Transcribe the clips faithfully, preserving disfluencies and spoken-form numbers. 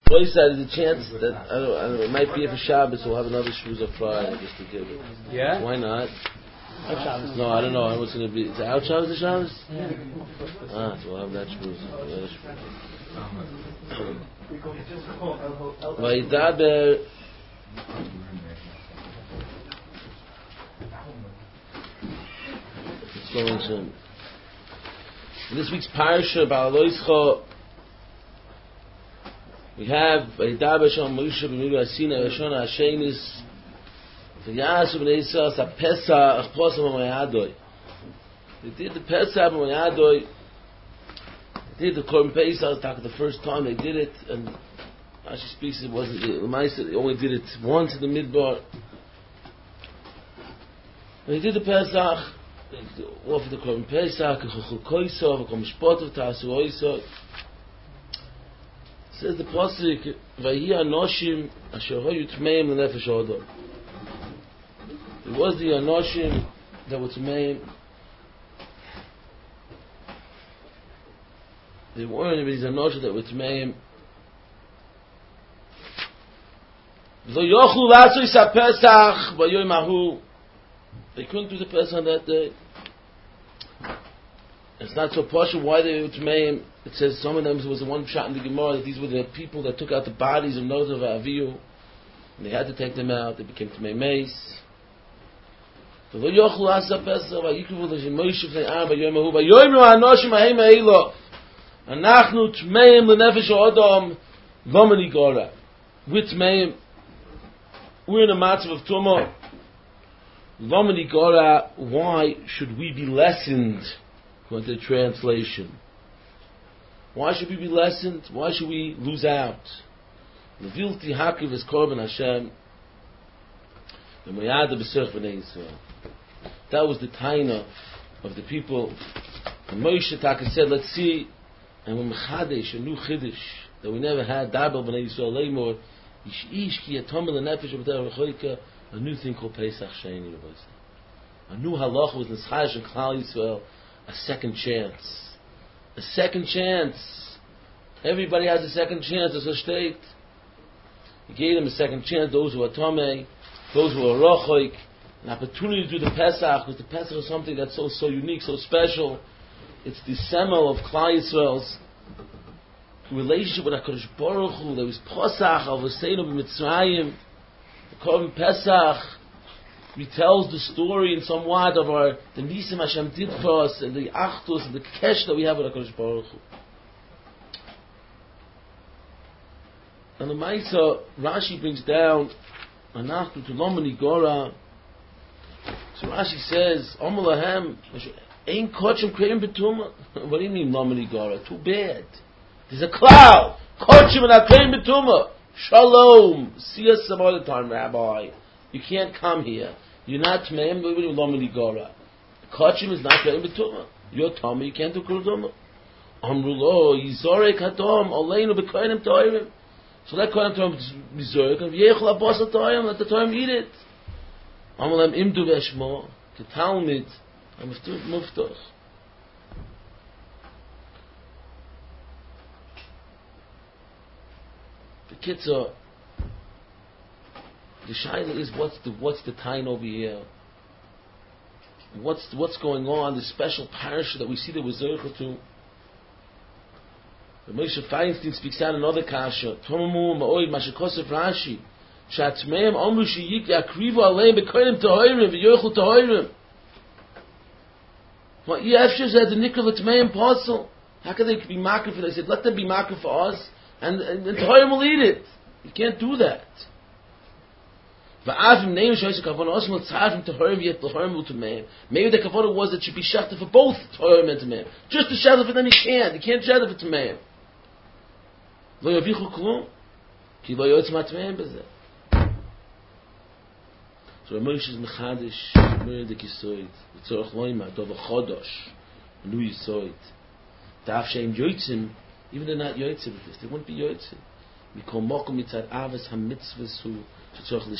Boy said there's a chance that I don't, I don't, it might be for Shabbos. We'll have another shmuz of Friday just to give it. Yeah. Why not? Shabbos. No, I don't know. I was going to be. Is it out Shabbos or Shabbos? Yeah. Ah, so we'll have that shmuz. Vaydaber. Let's go into this week's parasha about Loischa. We have Vaydaber Sham Moshe b'Milu Asina Rishona Hashenis V'Yasu b'Nei Yisrael Sa Pesach Posam B'Mayadoi. They did the Pesach B'Mayadoi. They did the Korban Pesach. Talk the first time they did it, and Rashi speaks it wasn't the Lamaisa. They only did it once in the Midbar. When they did the Pesach, they offered the Korban Pesach. K'Chuchul Koisov, K'Kom Shpotov Ta'asu Oisov. Says the pasuk, "Vayi anoshim asher hoyu tmeim lenefesh odom." It was the anoshim that were tmeim. They weren't these anoshim that were tmeim. Lo yochlu lasu sa Pesach v'yoyim ahu. They couldn't do the Pesach that day. It's not so partial why they were tmeim. It says some of them, there was the one shot in the Gemara that these were the people that took out the bodies of Nodav and Avihu, and they had to take them out. They became tmei meis. V'lo yochlu asa Pesach v'yikvu l'shem Moshe v'nei Aaron v'yoyim ahu v'yoyim ha'anoshim ha'hem ha'ilo anachnu tmeim l'nefesh ha'odom v'mani gora. We're tmeim. We're in a matzav of tumah. V'mani gora. Why should we be lessened? According to the translation. Why should we be lessened? Why should we lose out? Levilti hakiv is korban Hashem. The moyada b'serch b'nei Yisrael. That was the taina of the people. And Moshe Taka said, let's see, and when mechadesh, a new chiddush that we never had, dabel b'nei Yisrael leimor, ish ish ki yatomel l'nefesh b'derech choyka, a new thing called Pesach Sheni. A new halach was nischash and Klal Yisrael, a second chance. A second chance. Everybody has a second chance as a state. He gave them a second chance, those who are Tomei, those who are Rochoik, an opportunity to do the Pesach, because the Pesach is something that's so so unique, so special. It's the semel of Klal Yisrael's relationship with HaKadosh Baruch Hu. There was Pesach, Avosenu b'Mitzrayim, the Korban Pesach. He tells the story in somewhat of our the Nisim Hashem did for us and the Achdus and the Kesh that we have with HaKadosh Baruch Hu. And the Maisa Rashi brings down Anachnu to Lomani Gora. So Rashi says, Omalahem Ein Kochim Kreim Betuma. What do you mean Lomani Gora? Too bad. There's a cloud. Kochim and Kreim Betuma. Shalom. See us some other time, Rabbi. You can't come here. You're not Tmeim, but you're Lomani Gora. Kachim is not Tmeim B'Tumah. You're Tomah, you can't do Kurdumah. Amrulo, Yizorek Hadom, Oleinu B'Koinim Toirim. So let Koinim Toirim Yizorek, and V'yechel Abos HaToirim, let the Toirim eat it. Amalem Imdu V'Eshmo, Ketalmid, Amiftu Muftoch. The Kitzah, the shaila is what's the what's the time over here? What's what's going on? The special parasha that we see that was zercha to. The Moshe Feinstein speaks out another kasha. Tomamu ma'oid mashakosef Rashi. Shatmeim amru sheyik yakrivu aleim bekoinim tahorim v'yochel tahorim. Well, Yefshir said the nikra v'tmeim apostle. How can they be makar for that? He said, let them be makar for us, and and, and tahorim will eat it. You can't do that. Maybe the kavod was that should be shechted for both Torim and Tameim. Just to shechted for them, you can't. You can't shechted for Tameim. Lo yavichu klum, ki lo yotz matmeim bezeh. So Moshe is mechadish, mer de kisoid, tzorach loima, dov chodosh, a new yisoid. Daf sheim yotzim, even they're not yotzim with this, they wouldn't be yotzim. Mikol mokum mitzad avos hamitzvahs hu. There's a new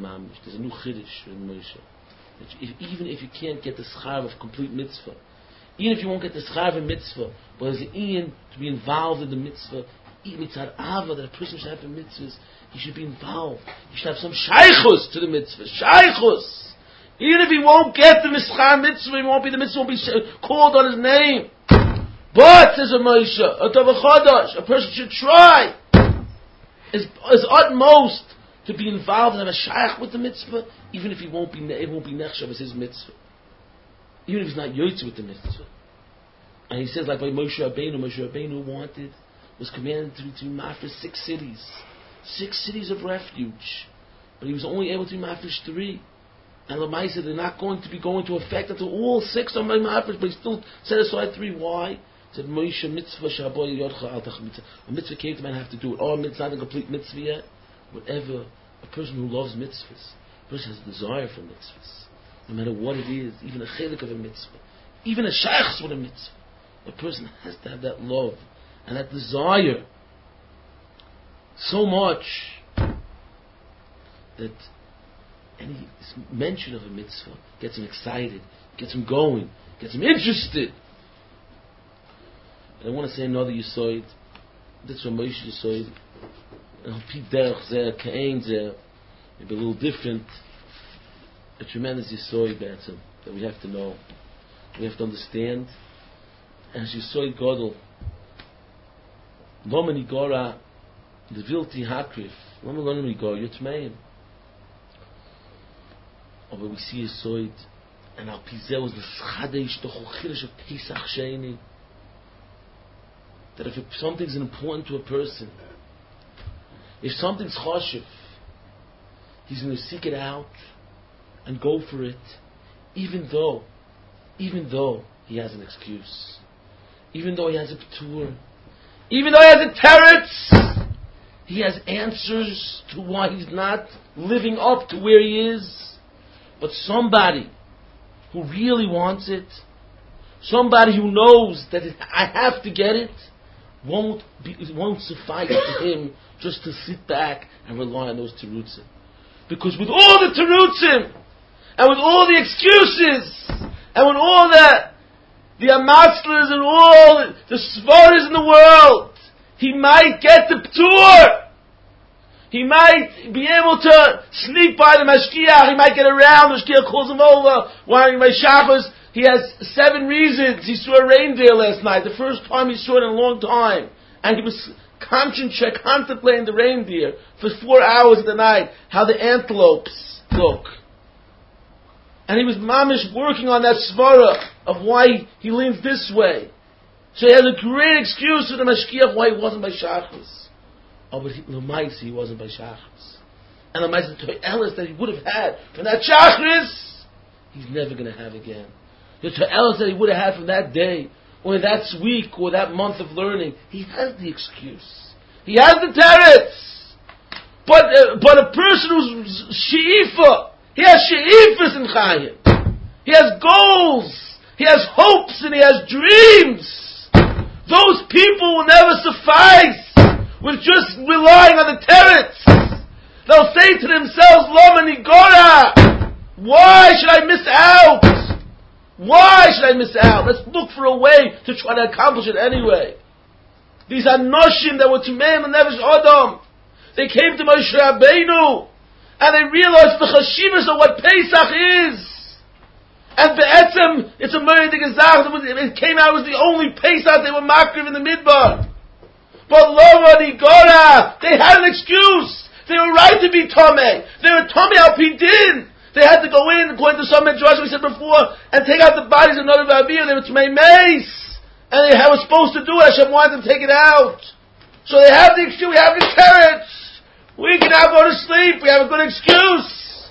chiddush in Moshe. If, even if you can't get the schar of complete mitzvah, Even if you won't get the schar of mitzvah, but there's an Ian to be involved in the mitzvah, even mitzvah ava that a person should have in mitzvahs, he should be involved. He should have some shaychus to the mitzvah. Shaychus! Even if he won't get the mitzvah mitzvah, he won't be the mitzvah, won't be called on his name. But, says a Moshe, a Tavachadash, a person should try his, his utmost to be involved and have a shaykh with the mitzvah, even if he won't be, it won't be nechshav as his mitzvah. Even if he's not yotze with the mitzvah. And he says, like by Moshe Rabbeinu, Moshe Rabbeinu wanted, was commanded to, to be mafresh six cities. Six cities of refuge. But he was only able to be mafresh three. And the Lamaisa, they're not going to be going to effect until all six are mafresh, but he still set aside three. Why? He said, Moshe mitzvah shaboy yodcha al tach mitzvah. A mitzvah came to man have to do it. Oh, it's not a complete mitzvah yet. Whatever, a person who loves mitzvahs, a person has a desire for mitzvahs. No matter what it is, even a chelik of a mitzvah, even a shaykhs with a mitzvah, a person has to have that love and that desire so much that any mention of a mitzvah gets him excited, gets him going, gets him interested. And I want to say another yisoid. That's from Moshe yisoid. Pi derech zeh, ka'ein zeh, maybe a little different. A tremendous yisoid be'etzem that we have to know, we have to understand. As yisoid gadol, lo meni gora, the vilti hakrif, lo meni gora yotmeim. Oh, but we see yisoid, and al pizeh was the schadeish, the chochirish of Pesach Sheni, that if something's important to a person, if something's choshev, he's going to seek it out and go for it, even though, even though he has an excuse, even though he has a patur, even though he has a teretz, he has answers to why he's not living up to where he is. But somebody who really wants it, somebody who knows that it, I have to get it, won't be, it won't suffice to him just to sit back and rely on those terutzim. Because with all the terutzim, and with all the excuses, and with all the the amaslers and all the, the svaras in the world, he might get the p'tur. He might be able to sneak by the mashkiach. He might get around. The mashkiach calls him over. Wearing my shachos. He has seven reasons. He saw a reindeer last night. The first time he saw it in a long time. And he was conscientious, contemplating the reindeer for four hours of the night. How the antelopes look. And he was mamish working on that svara of why he leans this way. So he has a great excuse for the mashkiach why he wasn't by shachos. Oh, but Lamaisi, he wasn't by Shachris. And Lamaisi, the To'elis that he would have had from that Shachris, he's never going to have again. The To'elis that he would have had from that day, or that week, or that month of learning, he has the excuse. He has the teretz. But, uh, but a person who's she'ifa, he has she'ifas in Chayim. He has goals. He has hopes and he has dreams. Those people will never suffice with just relying on the teretz. They'll say to themselves, Lo manigora, why should I miss out? Why should I miss out? Let's look for a way to try to accomplish it anyway. These are noshim that were to Meim and Nevesh Adam. They came to Moshe Rabbeinu and they realized the chashivas of what Pesach is. And be'etzem, it's a murder gezach. It came out, it was the only Pesach they were makriv in the midbar. But Lova Nigora, they had an excuse. They were right to be Tomei. They were Tomei al Pidin. They had to go in, according to some Midrash we said before, and take out the bodies of Nadav and Avihu. They were Tomei Mace. And they were supposed to do it. Hashem wanted them to take it out. So they have the excuse, we have the teretz. We can now go to sleep. We have a good excuse.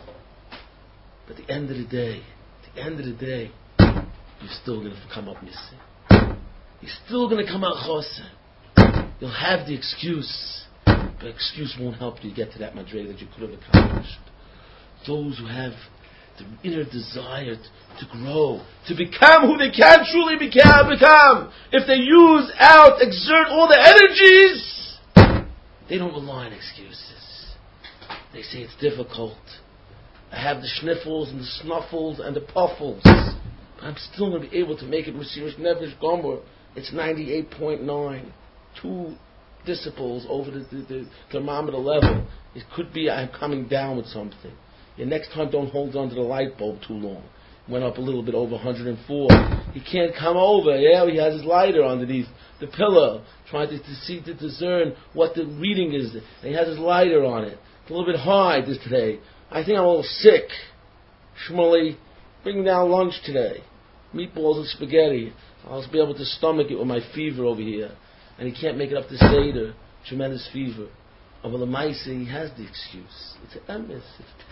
But at the end of the day, at the end of the day, you're still going to come up missing. You're still going to come out choser. You'll have the excuse, but excuse won't help you get to that madrega that you could have accomplished. Those who have the inner desire to grow, to become who they can truly become, become, if they use out, exert all the energies, they don't rely on excuses. They say it's difficult. I have the schniffles and the snuffles and the puffles. I'm still going to be able to make it Mesiris Nefesh Gomer. It's ninety-eight point nine. Two decibels over the, the, the thermometer level. It could be I'm coming down with something. And next time, don't hold on to the light bulb too long. Went up a little bit over one hundred four. He can't come over. Yeah, he has his lighter underneath the pillow, trying to, to see, to discern what the reading is. And he has his lighter on it. It's a little bit high this today. I think I'm a little sick. Shmuley, bring me down lunch today. Meatballs and spaghetti. I'll be able to stomach it with my fever over here. And he can't make it up to Seder. Tremendous fever. Over the Maisa, he has the excuse. It's an emes. It's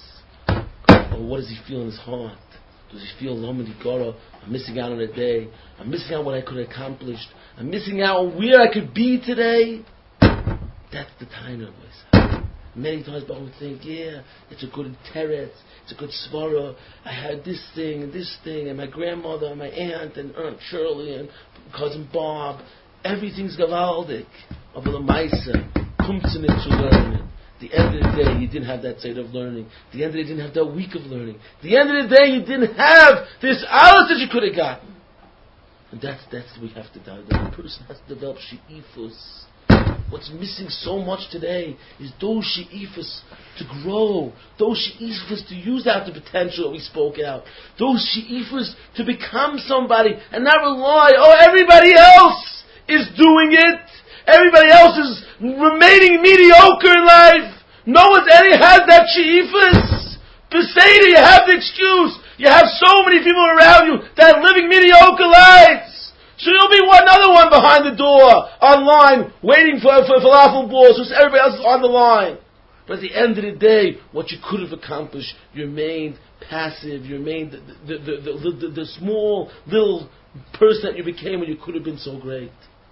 teretz. Or what does he feel in his heart? Does he feel, Lomadi Goro, I'm missing out on a day. I'm missing out on what I could have accomplished. I'm missing out on where I could be today. That's the time of myself. Many times I would think, yeah, it's a good teretz. It's a good svara. I had this thing and this thing, and my grandmother and my aunt and Aunt Shirley and cousin Bob. Everything's gavaldik. Of the Maisa, kumtzinit to learn. At the end of the day, you didn't have that state of learning. At the end of the day, you didn't have that week of learning. At the end of the day, you didn't have this hours that you could have gotten. And that's that's what we have to do. The person has to develop she'ifus. What's missing so much today is those she'ifus to grow, those she'ifus to use out the potential that we spoke out, those she'ifus to become somebody and not rely, oh, everybody else is doing it, everybody else is remaining mediocre in life, no one any has that she'ifus. Beseda, you have the excuse, you have so many people around you that are living mediocre lives. So you'll be one another one behind the door, online, waiting for, for falafel balls, so everybody else is on the line. But at the end of the day, what you could have accomplished, you remained passive, you remained the, the, the, the, the, the small, little person that you became when you could have been so great.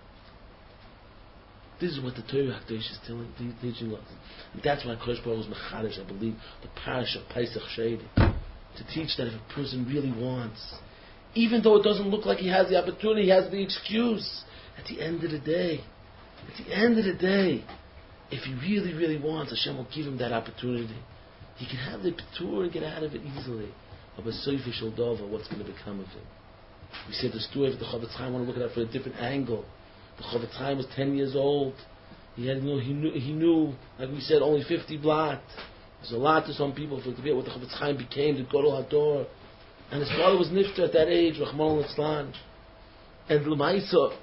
This is what the Torah Hakadosh is telling, teaching us. And that's why Kodesh Baruch Hu was mechadish, I believe, the parish of Pesach Sheni, to teach that if a person really wants, even though it doesn't look like he has the opportunity, he has the excuse. At the end of the day, at the end of the day, if he really, really wants, Hashem will give him that opportunity. He can have the Patur and get out of it easily. But Soifa Shel Dova, what's going to become of him? We said the story of the Chofetz Chaim. I want to look at that for a different angle. The Chofetz Chaim was ten years old. He had, you know, he knew, he knew, like we said, only fifty blot. There's a lot to some people for to be what the Chofetz Chaim became, the Gadol Hador. And his father was nifter at that age, Rahman al-Islan. And L'maisa,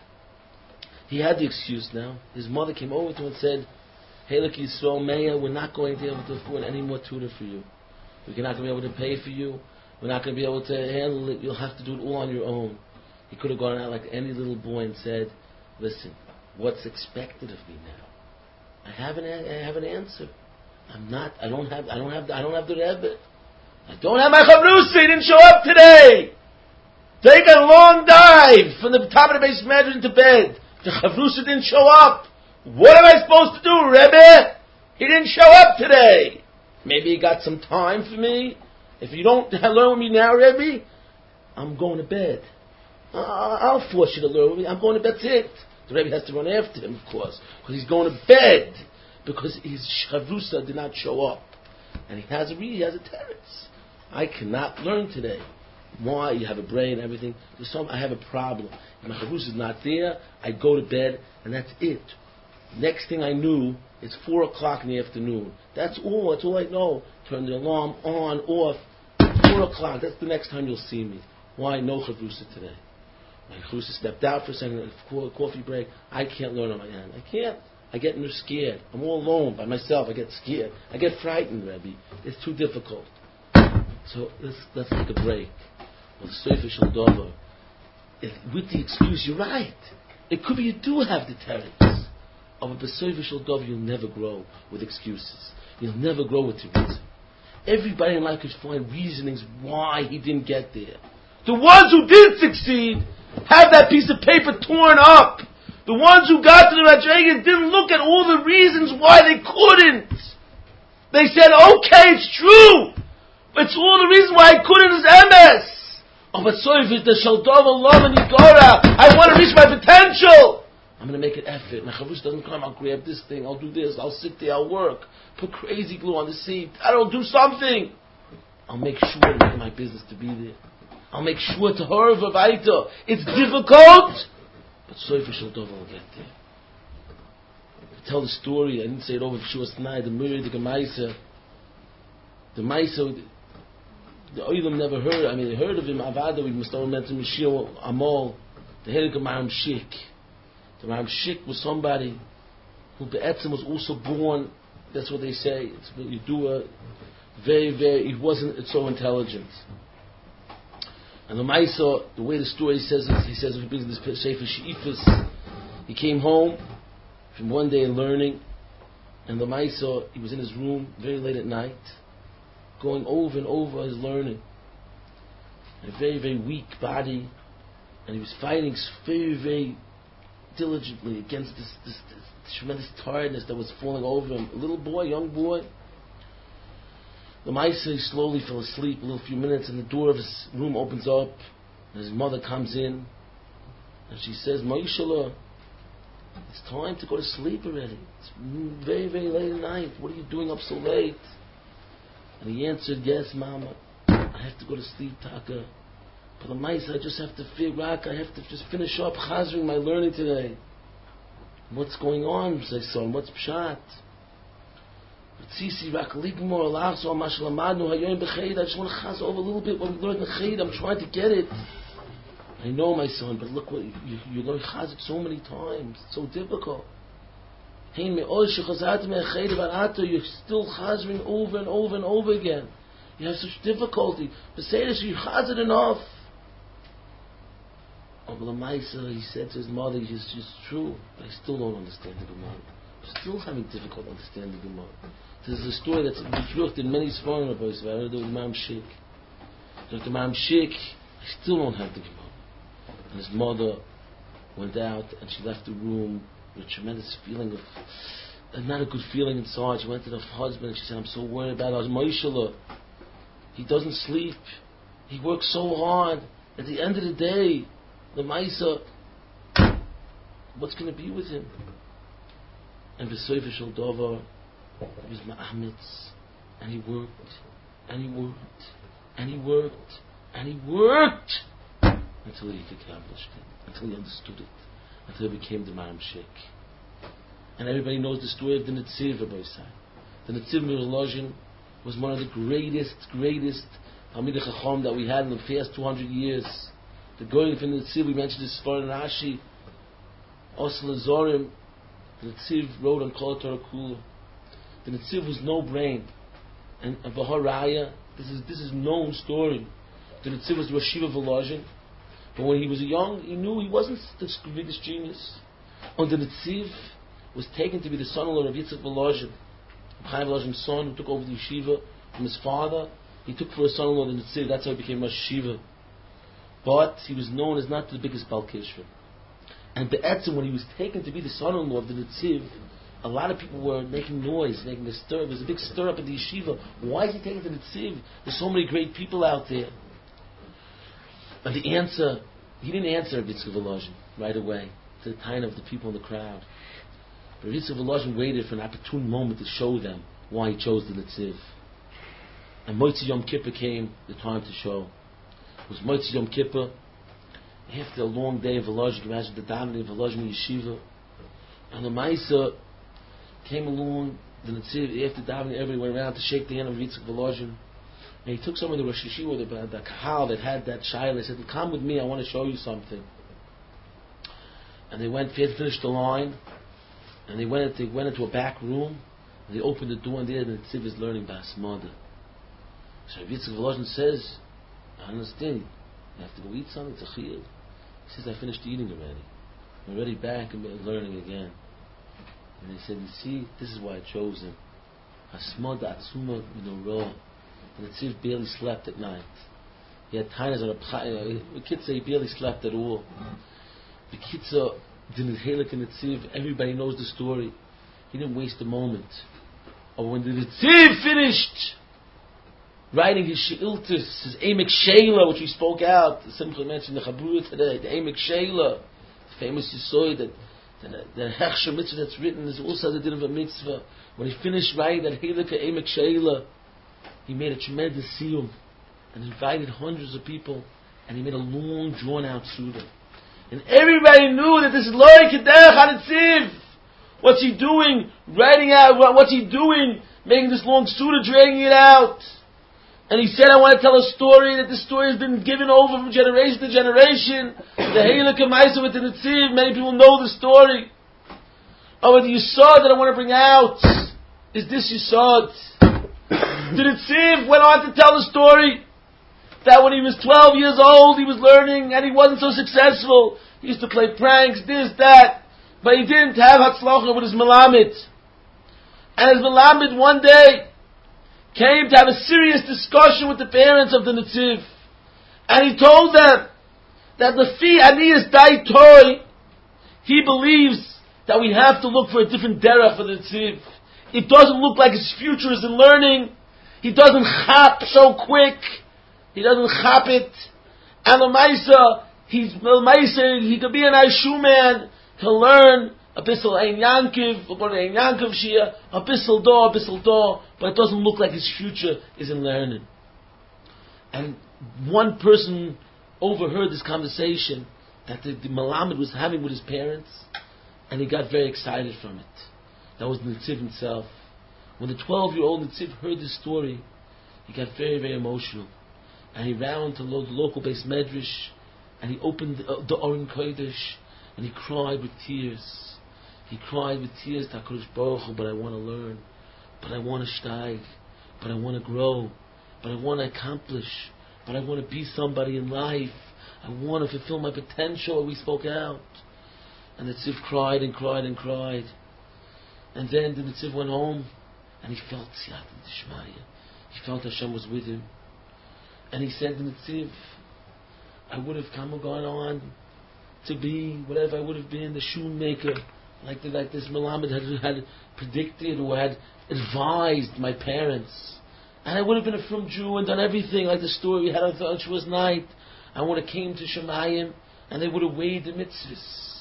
he had the excuse now. His mother came over to him and said, hey, look, Yisrael Meya, we're not going to be able to afford any more tutor for you. We're not going to be able to pay for you. We're not going to be able to handle it. You'll have to do it all on your own. He could have gone out like any little boy and said, listen, what's expected of me now? I have an, I have an answer. I'm not, I don't have, I don't have, I don't have the Rebbe. I don't have my Chavrusa, he didn't show up today. Take a long dive from the top of the base mattress into bed. The Chavrusa didn't show up. What am I supposed to do, Rebbe? He didn't show up today. Maybe he got some time for me. If you don't learn with me now, Rebbe, I'm going to bed. I'll force you to learn with me. I'm going to bed. That's it. The Rebbe has to run after him, of course, because he's going to bed because his Chavrusa did not show up. And he has a he has a teretz. I cannot learn today. Why? You have a brain, everything. There's some, I have a problem. If my chavrusa is not there, I go to bed, and that's it. Next thing I knew, it's four o'clock in the afternoon. That's all. That's all I know. Turn the alarm on, off. Four o'clock. That's the next time you'll see me. Why? No chavrusa today. My chavrusa stepped out for a second, a coffee break. I can't learn on my own. I can't. I get scared. I'm all alone by myself. I get scared. I get frightened, Rebbe. It's too difficult. So let's let's take a break. Well, the Soifa Shel Dova, with the excuse, you're right. It could be you do have the teretz. Oh, but the Soifa Shel Dova, you'll never grow with excuses. You'll never grow with your reason. Everybody in life could find reasonings why he didn't get there. The ones who did succeed have that piece of paper torn up. The ones who got to the Radregan didn't look at all the reasons why they couldn't. They said, okay, it's true. It's all the reason why I couldn't is M S. Oh, but so if it's the Shel Dova Love and Yigora, I want to reach my potential. I'm going to make an effort. My Chavrusa doesn't come, I'll grab this thing, I'll do this, I'll sit there, I'll work. Put crazy glue on the seat. I don't do something. I'll make sure to make my business to be there. I'll make sure to her v'vaita. It's difficult, but Sofer Shel Dova will get there. I tell the story, I didn't say it over for sure tonight, the Muri, the Gemaisa, the Maisa, the Oilam never heard, I mean they heard of him, Avada, we must all mention Mashiach Amol, the Helik of Maram Shik. The Maram Shik was somebody who Be'etzim was also born, that's what they say, it's what you do a very, very, he wasn't so intelligent. And the Maisa, the way the story says it, he says, he brings this Sefer She'ifas, he came home from one day learning, and the Maisa, he was in his room very late at night, going over and over his learning. And a very, very weak body, and he was fighting very, very diligently against this, this, this tremendous tiredness that was falling over him. A little boy, young boy. The Maisa slowly fell asleep a little few minutes, and the door of his room opens up, and his mother comes in, and she says, Moishala, it's time to go to sleep already. It's very, very late at night. What are you doing up so late? And he answered, yes, Mama, I have to go to sleep, Taka. But the Maisa, I just have to figure out, I have to just finish up chazering my learning today. What's going on, says son? What's pshat? I just want to chaz over a little bit what we learned in the Ched. I'm trying to get it. I know, my son, but look what you, you learn chaz it so many times. It's so difficult. You're still chazering over and over and over again. You have such difficulty. But say this, you chaz it enough. Oh, but the Maisa, he said to his mother, it's just true, but I still don't understand the Gemara. I'm still having difficulty understanding the Gemara. This is a story that's been in many Sfarim about it. I heard the Imam Sheikh. The Imam Sheikh, I still don't have the Gemara. And his mother went out and she left the room with a tremendous feeling of, uh, not a good feeling inside. She went to the husband and she said, I'm so worried about us. Moishala, he doesn't sleep. He works so hard. At the end of the day, the Maisa, what's going to be with him? And B'Sofer Shel Davar, he was ma'amitz, and he worked, and he worked, and he worked, and he worked, until he accomplished it, until he understood it, until he became the Maram Sheikh. And everybody knows the story of the Netziv, Rabbi Sai. The Netziv Mirolozhin was one of the greatest, greatest Talmidei Chacham that we had in the past two hundred years. The going from the Netziv, we mentioned this Sfar and Rashi, Osel Zorim, the Netziv wrote on Kol Torah Kula. The Netziv was no brain, and Vaharaya, this is this is known story. The Netziv was Rosh Yeshiva Volozhin, but when he was young, he knew he wasn't the biggest genius. And the Netziv was taken to be the son-in-law of Yitzchak Volozhin, Chaim Volozhin's son, who took over the yeshiva from his father. He took for a son-in-law the Netziv. That's how he became Rosh Yeshiva. But he was known as not the biggest Balkishva. And Be'etzim, when he was taken to be the son-in-law of the Netziv, a lot of people were making noise, making a stir. There was a big stir up at the yeshiva. Why is he taken to the Netziv? There's so many great people out there. And the answer, he didn't answer Yitzchak Volozhin right away, to the time of the people in the crowd. But Yitzchak Volozhin waited for an opportune moment to show them why he chose the Netziv. And Motzei Yom Kippur came, the time to show. It was Motzei Yom Kippur. After a long day of Volozhin, imagine the davening of Volozhin yeshiva. And the Maisa came along, the Netziv, after davening, everybody went around to shake the hand of Yitzchak Volozhin. And he took some of the Rosh Yeshiva, the, the Kahal that had that Shaila. He said, come with me, I want to show you something. And they went, they had finished the line, and they went, they went into a back room, and they opened the door, and there the Netziv is learning Bas Mother. So Yitzchak Volozhin says, I understand, you have to go eat something, it's a chiyuv. He says, I finished eating already. I'm already back and learning again. And they said, you see, this is why I chose him. Hasmada atzuma minorah. And the Netziv barely slept at night. He had times on a the kids say he barely slept at all. The Kitza didn't helik in the Netziv. Everybody knows the story. He didn't waste a moment. Or when the Netziv finished writing his she'iltis, his Emek Sheila, which we spoke out, Simcha mentioned the Chabura today, the Emek Sheila, the famous Yisoy that the, the Hechsher mitzvah that's written is also the din of a mitzvah. When he finished writing that Helika Emek Sheila, he made a tremendous siyum and invited hundreds of people And he made a long, drawn-out Suda. And everybody knew that this is Loi Kedech HaNetziv. What's he doing? Writing out, what's he doing? Making this long Suda, dragging it out. And he said, I want to tell a story, that this story has been given over from generation to generation. The Heilig Kamaisa with the Netziv, many people know the story. Oh, the Yisod that I want to bring out is this Yisod. The Netziv went on to tell the story that when he was twelve years old, he was learning and he wasn't so successful. He used to play pranks, this, that, but he didn't have Hatzlacha with his Melamed. And his Melamed one day came to have a serious discussion with the parents of the Netziv. And he told them that the Fi Aniyas Dai Toy, he believes that we have to look for a different derech for the Netziv. It doesn't look like his future is in learning. He doesn't chap so quick. He doesn't chap it. And Lamaisa, he's Lamaisa, he could be an Aishu man. He'll learn a bissel Ein Yankiv, we'll go to Ein Yankiv Shia, a bissel do, a bissel do, but it doesn't look like his future is in learning. And one person overheard this conversation that the, the Malamed was having with his parents, and he got very excited from it. That was Netziv himself. When the twelve-year-old Netziv heard this story, he got very, very emotional. And he ran to the local base medrash, and he opened the, the Oren Kodesh, and he cried with tears. He cried with tears to HaKadosh Baruch Hu, but I want to learn, but I want to steig, but I want to grow, but I want to accomplish, but I want to be somebody in life. I want to fulfill my potential. We spoke out. And the Netziv cried and cried and cried. And then the Netziv went home, and he felt Siyat D'Shmaya. He felt Hashem was with him. And he said to the Netziv, I would have come and gone on to be whatever I would have been, the shoemaker, like the, like this Melamed had, had predicted or had advised my parents. And I would have been a frum Jew and done everything like the story we had on Shavuos night. I would have came to Shemayim and they would have weighed the mitzvahs.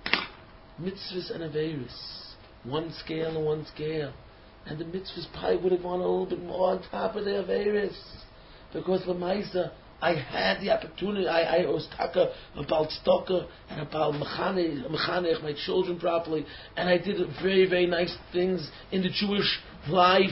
Mitzvahs and Averis. One scale and one scale. And the mitzvahs probably would have gone a little bit more on top of the Averis. Because Lamaisa, I had the opportunity, I, I was taka about stocker and about mechanech, my children properly, and I did very, very nice things in the Jewish life.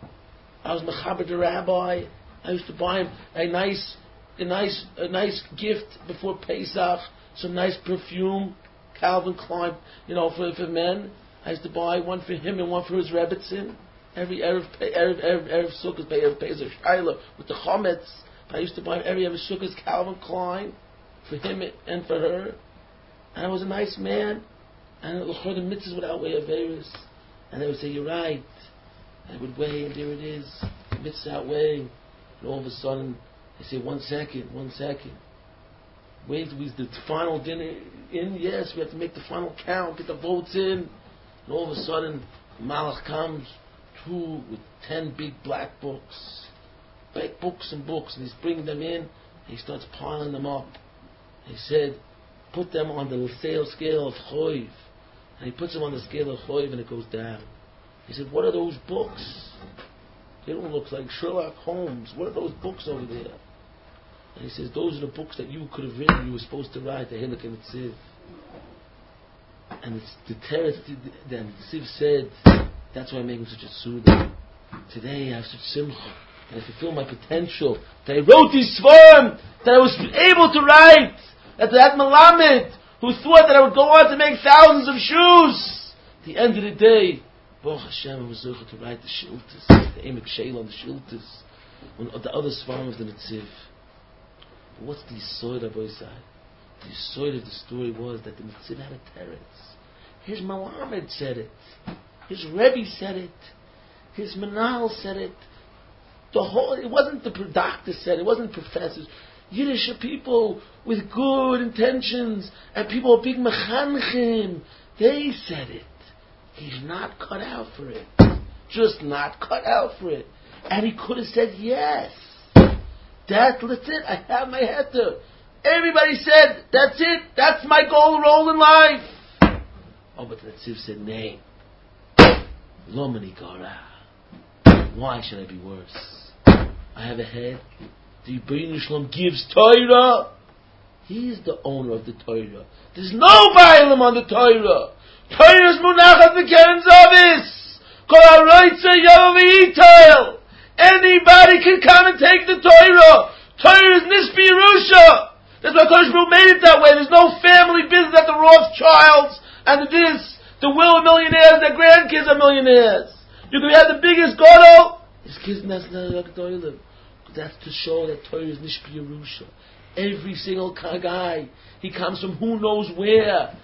I was mechaber the rabbi. I used to buy him a nice, a nice, a nice gift before Pesach, some nice perfume, Calvin Klein, you know, for for men. I used to buy one for him and one for his Rebbetzin. Every erev, erev, erev, erev Sukkot, erev Pesach, Shiloh with the chometz. I used to buy every erev Sukkot Calvin Klein for him and for her. And I was a nice man. And the mitzvahs would outweigh Averis. And they would say, you're right. And I would weigh, and there it is. The mitzvahs outweighing. And all of a sudden, they say, one second, one second. Wait, is the final dinner in? Yes, we have to make the final count, get the votes in. And all of a sudden, Malach comes, two with ten big black books. Big books and books, and he's bringing them in, and he starts piling them up. He said, put them on the sale scale of Choiv. And he puts them on the scale of Choiv, and it goes down. He said, what are those books? They don't look like Sherlock Holmes. What are those books over there? And he says, those are the books that you could have written, you were supposed to write, the Heilig and the Tziv. And it's the Teretz, the Tziv said, that's why I'm making such a Suda. Today I have such simcha. And I fulfill my potential. That I wrote these Svarim, that I was able to write, that that Melamed, who thought that I would go on to make thousands of shoes. At the end of the day, Baruch Hashem, I was able to write the Shiltas, the Emek Sheil on the Shiltas, on the other Svarim of the Netziv. But what's the Yisoid of Oisai? The Yisoid of the story was that the Netziv had a teretz. His Melamed said it. His Rebbe said it. His Manal said it. The whole, it wasn't the doctor said, it wasn't professors. Yiddish people with good intentions and people are big mechanchim. They said it. He's not cut out for it. Just not cut out for it. And he could have said yes. That, that's it. I have my heter. Everybody said, that's it. That's my goal role in life. Oh, but the Netziv said, nay. Lomani Gara. Why should I be worse? I have a head. The Yibbeinu Shalom gives Torah. He's the owner of the Torah. There's no Bailam on the Torah. Torah's Munachat V'Keren Zavis. Kol HaRoitze Yavo V'Yitail. Anybody can come and take the Torah. Torah is Nispi Yerusha. That's why Kodesh Baruch made it that way. There's no family business at the Rothschilds and the this, the Will millionaires, their grandkids are millionaires. You can have the biggest Gadol. His kids not like Torah. That's to show that Torah is Nispi Yerusha. Every single guy, he comes from who knows where.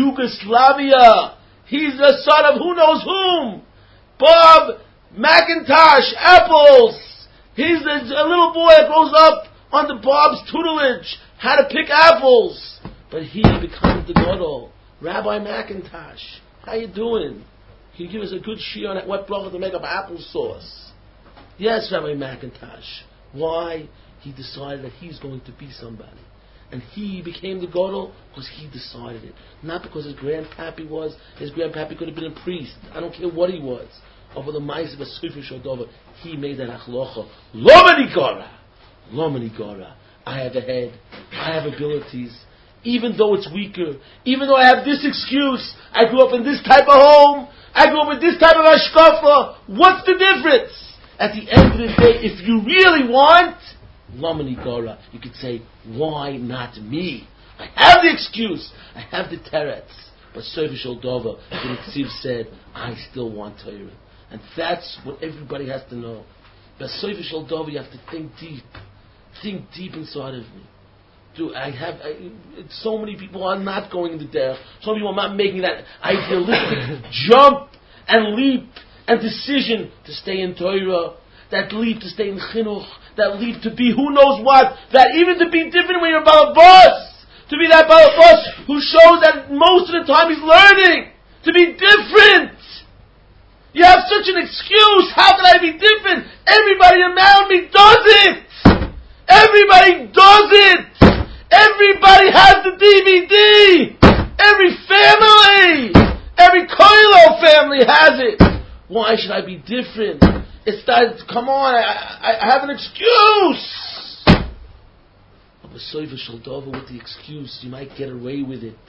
Yugoslavia. He's the son of who knows whom. Bob McIntosh, Apples. He's a, a little boy that grows up under Bob's tutelage, how to pick apples. But he becomes the Gadol. Rabbi McIntosh, how you doing? Can you give us a good shiur on what bracha to make up applesauce? Yes, Rabbi McIntosh. Why? He decided that he's going to be somebody. And he became the Gadol because he decided it. Not because his grandpappy was. His grandpappy could have been a priest. I don't care what he was. Over the mice of a Sefer Shodover, he made that achlocha. Lo manigara! Lo manigara. I have a head. I have abilities. Even though it's weaker. Even though I have this excuse. I grew up in this type of home. I grew up with this type of hashkafa. What's the difference? At the end of the day, if you really want, Lo manigara, you could say, why not me? I have the excuse. I have the teretz. But Sefer Shodover, the Ksiv said, I still want Torah. And that's what everybody has to know. But Sefer Shodover, you have to think deep. Think deep inside of me. Do I have I, so many people are not going into derech. Some people are not making that idealistic jump and leap and decision to stay in Torah. That leap to stay in chinuch. That leap to be who knows what. That even to be different when you're balabas. To be that balabas who shows that most of the time he's learning. To be different. You have such an excuse. How can I be different? Everybody around me does it. Everybody does it. Everybody has the D V D. Every family. Every Koilo family has it. Why should I be different? It's that, come on, I, I, I have an excuse. But Sefer Shodover with the excuse, you might get away with it.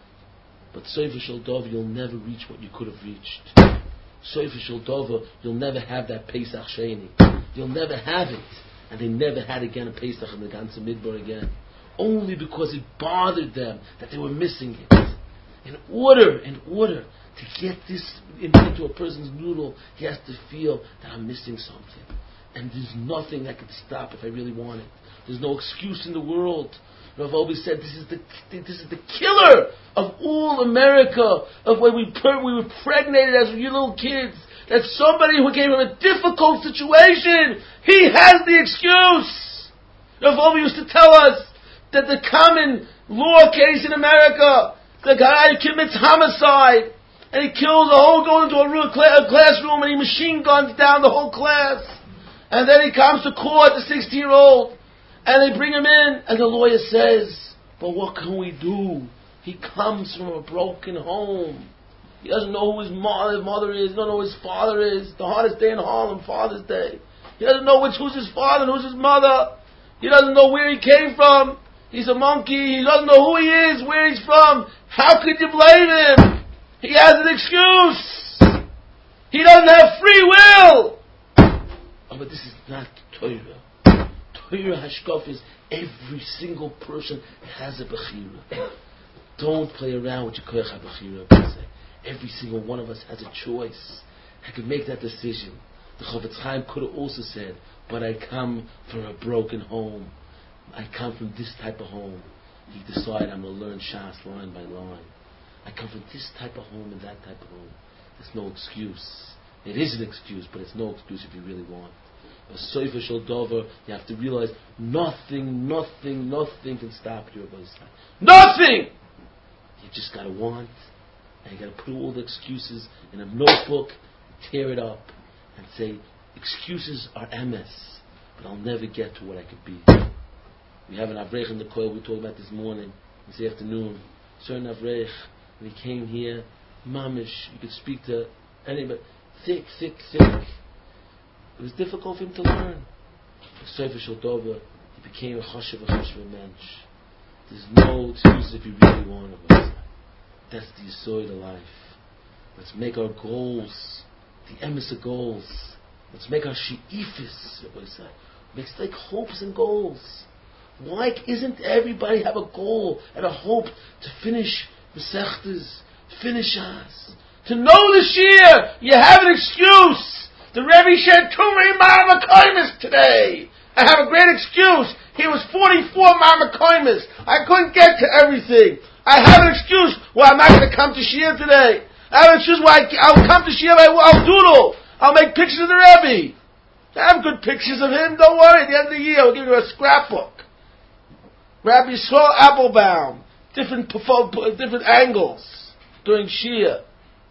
But Sefer Shodover, you'll never reach what you could have reached. Sefer Shodover, you'll never have that Pesach Sheni. You'll never have it. And they never had again a Pesach in the Ganze Midbar again. Only because it bothered them that they were missing it. In order, in order to get this into a person's noodle, he has to feel that I'm missing something. And there's nothing that can stop if I really want it. There's no excuse in the world. Rav always said this is the this is the killer of all America, of when we per, we were pregnated as little kids. That somebody who came from a difficult situation, he has the excuse. Rav Ovi used to tell us that the common law case in America, the guy commits homicide, and he kills a whole, goes into a, real cl- a classroom and he machine guns down the whole class. And then he comes to court, the sixteen-year-old, and they bring him in, and the lawyer says, but what can we do? He comes from a broken home. He doesn't know who his mother, his mother is, he doesn't know who his father is. The hardest day in Harlem, Father's Day. He doesn't know which, who's his father and who's his mother. He doesn't know where he came from. He's a monkey. He doesn't know who he is, where he's from. How could you blame him? He has an excuse. He doesn't have free will. Oh, but this is not Torah. Torah Hashkaf is every single person has a Bechira. Don't play around with your Koyach HaBechira. Every single one of us has a choice. I could make that decision. The Chofetz Chaim could have also said, but I come from a broken home. I come from this type of home. He decided I'm going to learn Shas line by line. I come from this type of home and that type of home. There's no excuse. It is an excuse, but it's no excuse if you really want. A Sefer Shodover, you have to realize nothing, nothing, nothing can stop you. Nothing! You just got to want, and you got to put all the excuses in a notebook, tear it up, and say, excuses are M S, but I'll never get to what I could be. We have an Avrech in the Koil we talked about this morning, this afternoon. Certain Avrech, when he came here, mamish, you could speak to anybody, thick, thick, thick. It was difficult for him to learn. Sefer Shodover, he became a chashuv, a chashuv mensch. There's no excuses if you really want it. That's the yesod of life. Let's make our goals the emes of goals. Let's make our she'ifis. Let's make hopes and goals. Why isn't everybody have a goal and a hope to finish Masechtas, finish us? To know this year, you have an excuse. The Rebbe shared too many Marmakoimis today. I have a great excuse. He was forty-four Marmakoimis. I couldn't get to everything. I have an excuse why I'm not going to come to Shia today. I have an excuse why I, I'll come to Shia, I'll doodle. I'll make pictures of the Rebbe. I have good pictures of him, don't worry. At the end of the year, we'll give you a scrapbook. Rabbi Yisrael Applebaum. Different, different angles during Shia.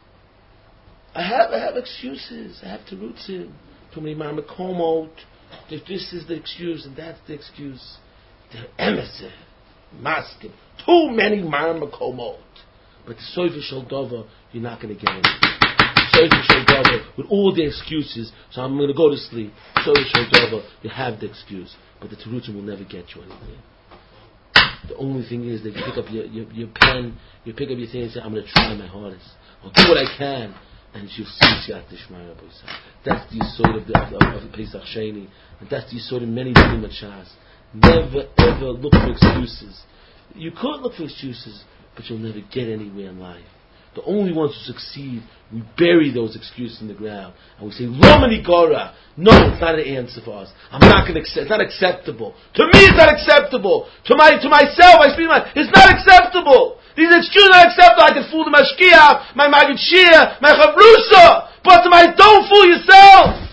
I have, I have excuses. I have terutzim. Too many marmakomot. This is the excuse and that's the excuse. The emeser, maskim. Too many marmakomot. But the soifer shel dover, you're not going to get anything. Soifer shel dover, with all the excuses, so I'm going to go to sleep. Soifer shel dover, you have the excuse. But the terutzim will never get you anything. The only thing is that you pick up your, your, your pen, you pick up your thing and say, I'm going to try my hardest. I'll do what I can. And you'll see Siyat Dishmaya. That's the yesod of the, of, of the Pesach Sheni. And that's the yesod of many Dinim at Shas. Never ever look for excuses. You could look for excuses, but you'll never get anywhere in life. The only ones who succeed, we bury those excuses in the ground. And we say, Lomani Gora. No, it's not an answer for us. I'm not going to accept, it's not acceptable. To me, it's not acceptable. To my, to myself, I speak my, it's not acceptable. These excuses are acceptable. I can fool the Mashkiach, my Magid Shia, my Chavrusa. But to my, don't fool yourself.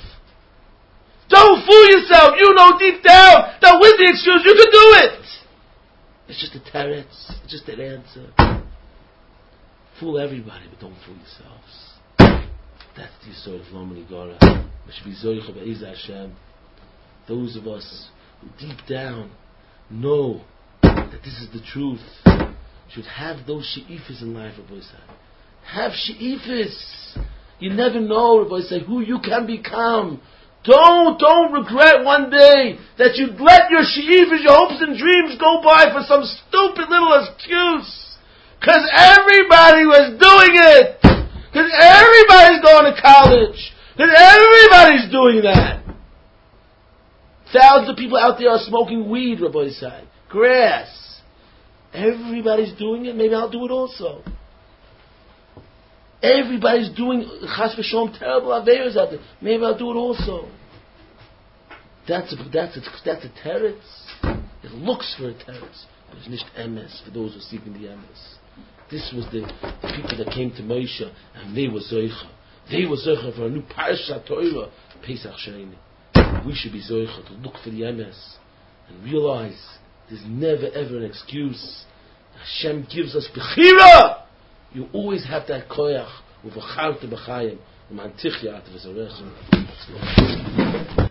Don't fool yourself. You know deep down that with the excuse, you can do it. It's just a teretz. It's just an answer. Fool everybody, but don't fool yourselves. That's the sort of Lomani Gora. Hashem. Those of us who deep down know that this is the truth should have those she'ifas in life, Rabbi Yisrael. Have she'ifas. You never know, Rabbi Yisrael, who you can become. Don't, don't regret one day that you let your she'ifas, your hopes and dreams go by for some stupid little excuse. Because everybody was doing it. Because everybody's going to college. Because everybody's doing that. Thousands of people out there are smoking weed, Rabbi Yisrael. Grass. Everybody's doing it. Maybe I'll do it also. Everybody's doing chas v'sholom terrible aveiros out there. Maybe I'll do it also. That's a, that's a, that's a teretz. It looks for a teretz, but it's nicht emes for those who are seeking the emes. This was the, the people that came to Moshe, and they were zoicha. They were zoicha for a new parsha Torah, Pesach Sheni. We should be zoicha to look for the emes and realize there's never ever an excuse. Hashem gives us bechira. You always have that koyach. Uvacharta b'chayim. U'mantichya at v'zarechem.